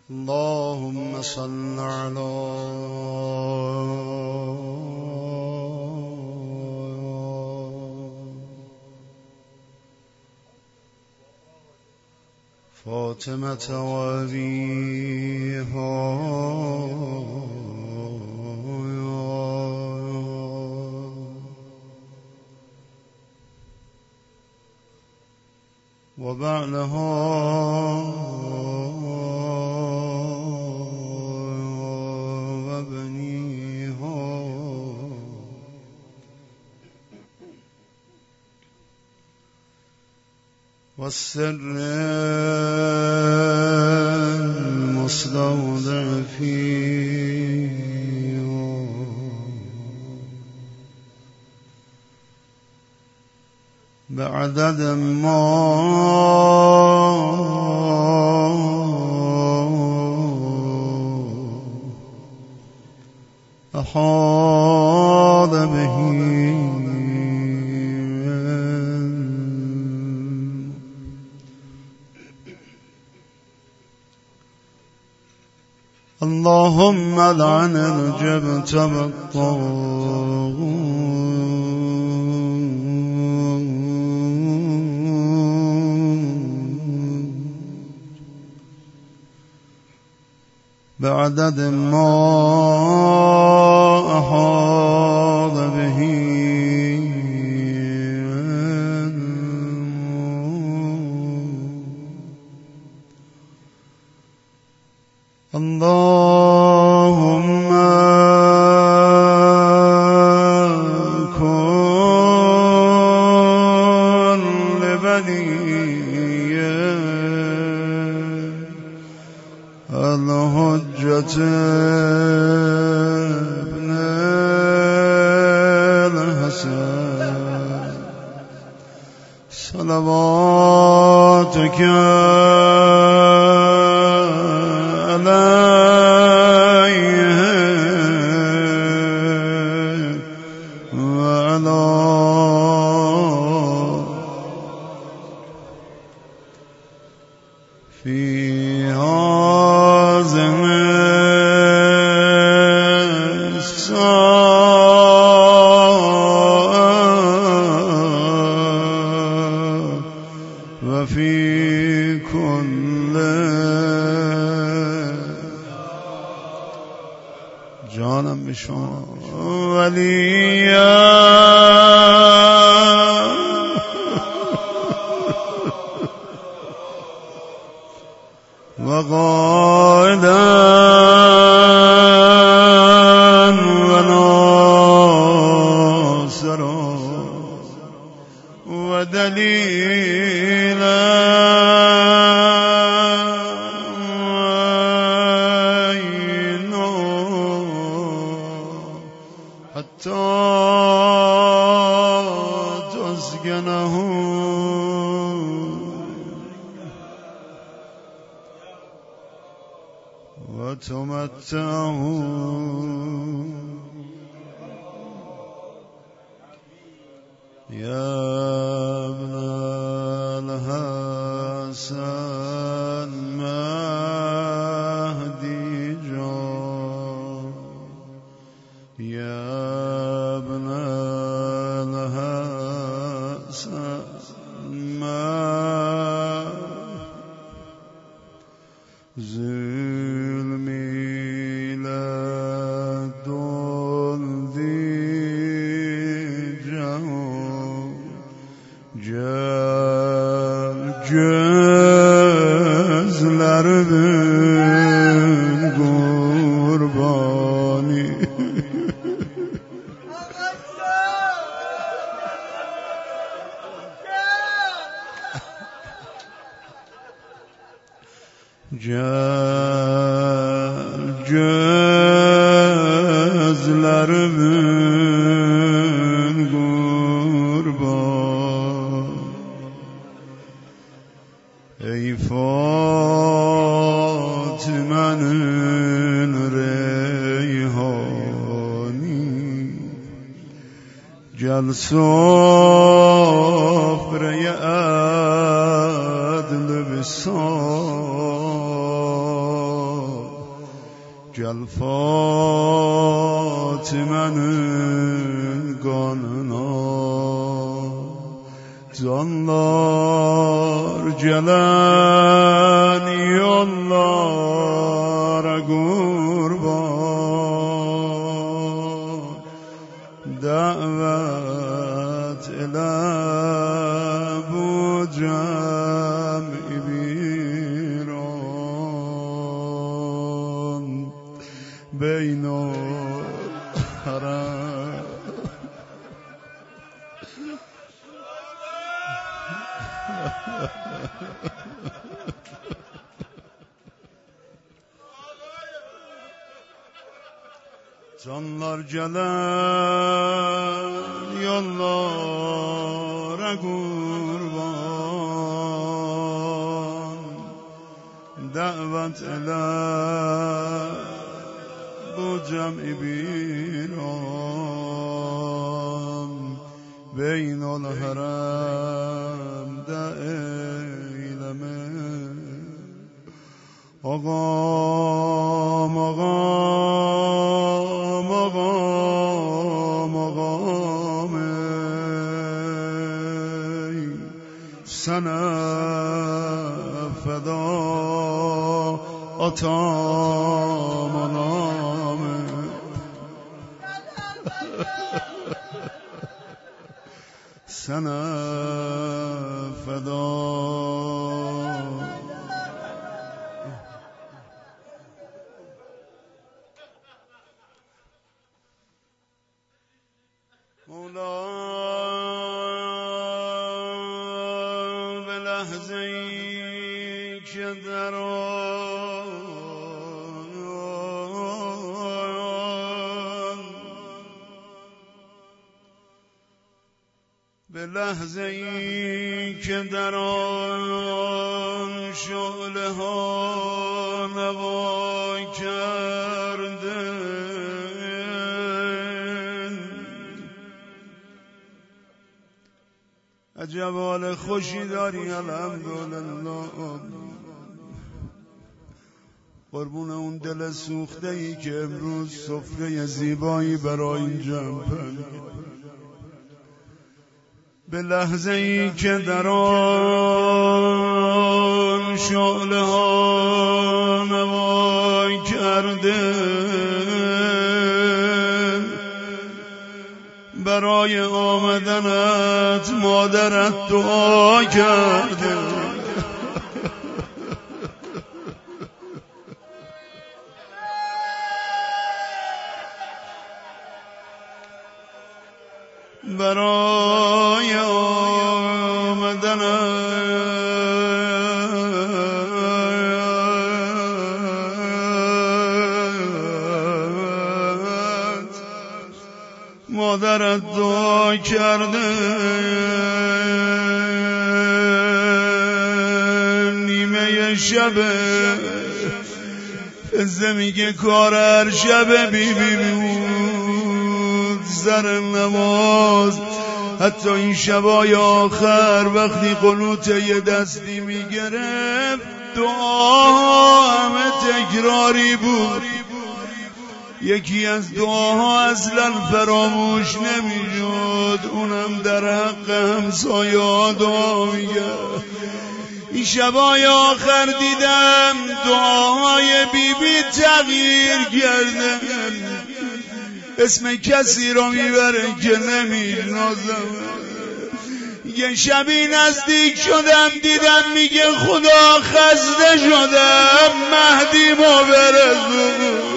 اللهم صل على فاطمة وأبيها وبعلها وبنيها والسر المستودع فيه بعدد ما أحاط به اللهم لعن الجبت بالطاغوت بعدد ما أحاط به اللهم كن لبني الحجة ابن الحسن صلواتك عليه وعلى في هذه الساعة وفي كل جانم بشما وليا وقائدا وناصرا ودليلا وعينا حتى تسكنه وتمتعه يا ابن الحسن مهدي جان يا ابن الحسن ظلمي لا دلدي gözler bin kurbani gözler bin kurban ey Fatime'nin reyhani gel sofraya adlı bir gel Fatime'nin kanına, canlar gelen yollara kurban, davet ile bu cem-i biran, beynul haram. Canlar gelen yollara kurban, davet ele bu cem-i biran, beynul haremde eyleme. Ağam, ağam, ağam, ağam ey, sana feda atam anam ey. Sana feda مولا به لحظه‌ای که در آن، به لحظه‌ای که در آن شعله ها نوا کرده، عجب حال خوشی داری الحمدلله. قربون اون دل سوخته ای که امروز سفره زیبایی برای این جمع به لحظه ای که در آن شعله ها نوا کرده، برای آمدنت مادرت دعا کرده. برای آمدنت مادرت دعا کرده. نیمه شب فزه میگه کار هر شب بیبی بود سر نماز. حتی این شبای آخر وقتی قنوت یه دستی میگرفت دعا همه تکراری بود. یکی از دعاها اصلا فراموش نمیشد، اونم در حق همسایه‌ها دعا میگرد. این شبای آخر دیدم دعاهای بیبی تغییر کرده، اسم کسی رو میبره که نمیشناسم. یه شبی نزدیک شدم دیدم میگه خدا خسته شدم مهدی ما برسون.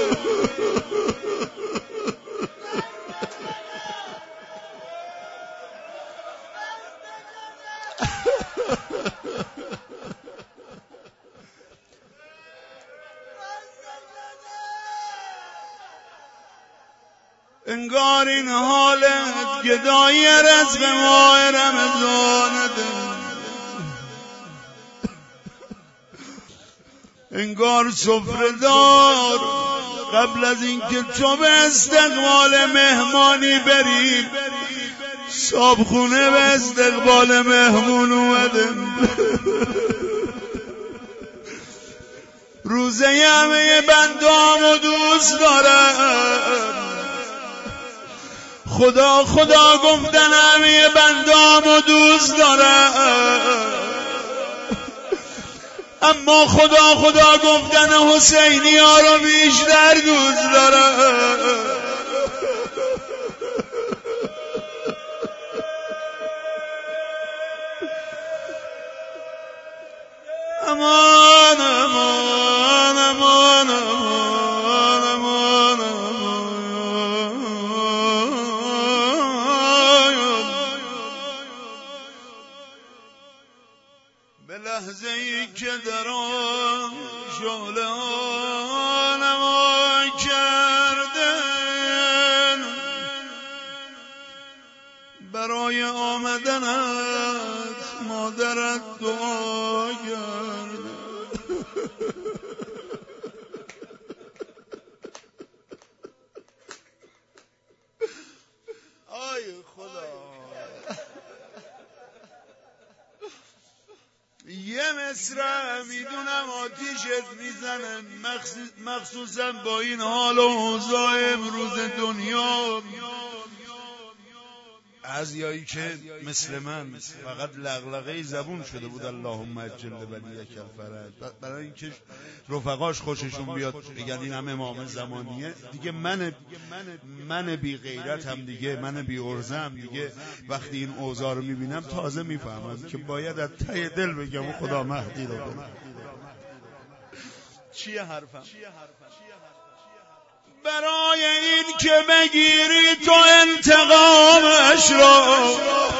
انگار این حالت گدای رزق ماه رمضانته، انگار سفره‌دار قبل از اینکه تو به استقبال مهمانی بری صابخونه به استقبال مهمون اومده. روزه همه بندامو دوست دارم. خدا خدا گفتن همه بندامو دوست دارم، اما خدا خدا گفتن حسینی ها رو بیشتر دوست دارم. امان امان امان امان امان به لحظه ای که در آن شعله ها نما کردن، برای آمدنت مادرت دعا کرد. آی خدا، یه مصرع میدونم آتیشت میزنه، مخصوصا با این حال و اوضاع امروز دنیا. بعضیایی که مثل من فقط لغلقه زبون شده بود اللهم اجل ولیک الفرج، برای اینکه رفقاش خوششون بیاد بگن این هم امام زمانیه دیگه. من بی غیرت هم دیگه، من بی ارزه هم دیگه، وقتی این اوضاع رو میبینم تازه میفهمم که باید از ته دل بگم خدا مهدی رو بده. چیه حرفم؟ برای این که بگیری تو انتقامش رو،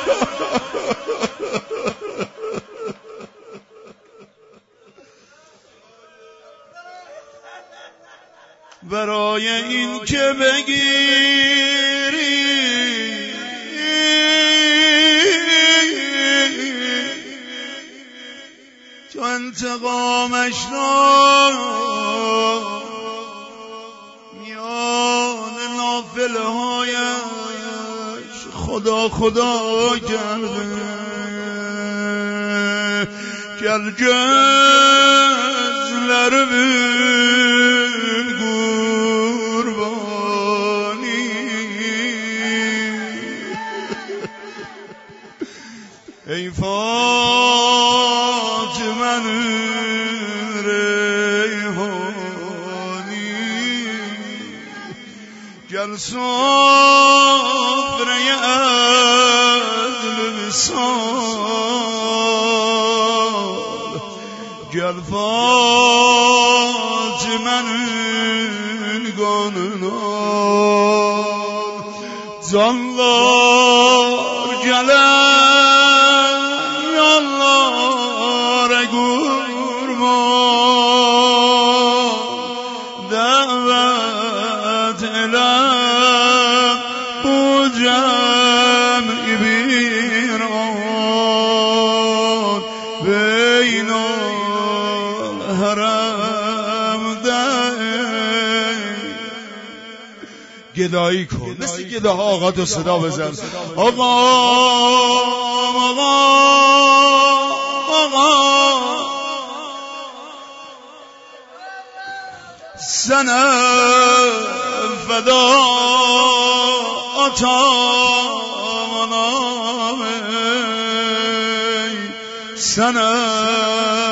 برای این که بگیری تو انتقامش رو، نافله هایش خدا خدا کرده، گرگزلر به قربانی. ای فاطمه گر سفره عدل وصال، گر فاطمه گاننال زنگار گلن یالله گرمان دعوت الم بوجم بیران بین الحرم گدایی کن، مثل گداها آقا تو صدا بزن. آقا آقا آقا سنه فدا آتامانامه سنه